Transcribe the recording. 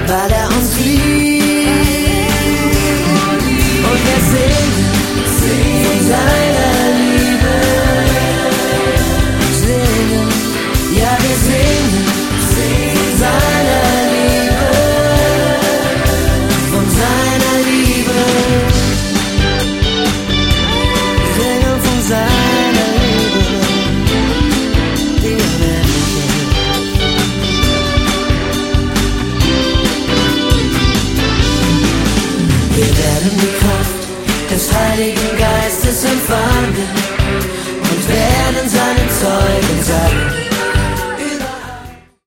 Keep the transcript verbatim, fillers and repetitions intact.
weil er uns liebt. Und wir singen, singen von seiner Liebe. Singen, ja wir singen, singen von seiner Liebe. Von seiner Liebe. Singen von seiner Liebe, die unendliche. Wir werden nie